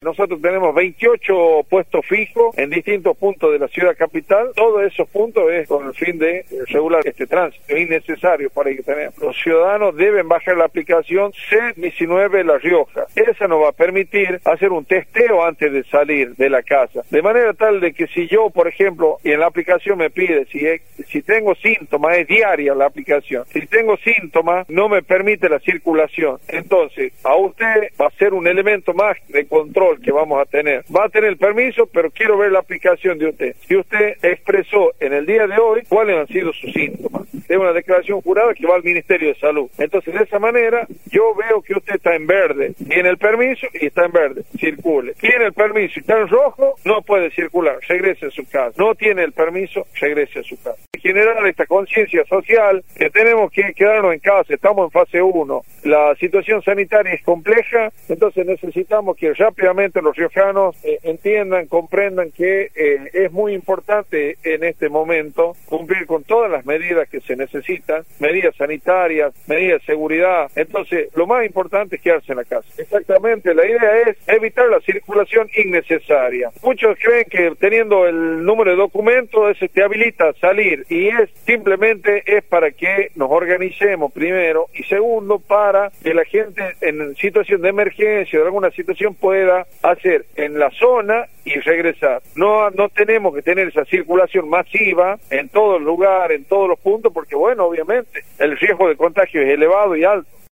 Nosotros tenemos 28 puestos fijos en distintos puntos de la ciudad capital. Todos esos puntos es con el fin de regular este tránsito. Es innecesario para que tenemos. Los ciudadanos deben bajar la aplicación C19 La Rioja. Esa nos va a permitir hacer un testeo antes de salir de la casa. De manera tal de que si yo, por ejemplo, y en la aplicación me pide si tengo síntomas, es diaria la aplicación. Si tengo síntomas, no me permite la circulación. Entonces, a usted va a ser un elemento más de control que vamos a tener. Va a tener el permiso, pero quiero ver la aplicación de usted. Si usted expresó en el día de hoy cuáles han sido sus síntomas. Es una declaración jurada que va al Ministerio de Salud. Entonces, de esa manera, yo veo que usted está en verde. Tiene el permiso y está en verde. Circule. Tiene el permiso y está en rojo, no puede circular. Regrese a su casa. No tiene el permiso, regrese a su casa. Generar esta conciencia social que tenemos que quedarnos en casa. Estamos en fase 1. La situación sanitaria es compleja, entonces necesitamos que rápidamente los riojanos entiendan, comprendan que es muy importante en este momento cumplir con todas las medidas que se necesitan, medidas sanitarias, medidas de seguridad. Entonces, lo más importante es quedarse en la casa. Exactamente, la idea es evitar la circulación innecesaria. Muchos creen que teniendo el número de documentos ese te habilita a salir, y simplemente es para que nos organicemos primero, y segundo, para que la gente en situación de emergencia o de alguna situación pueda hacer en la zona y regresar. No tenemos que tener esa circulación masiva en todo el lugar, en todos los puntos, porque bueno, obviamente el riesgo de contagio es elevado y alto.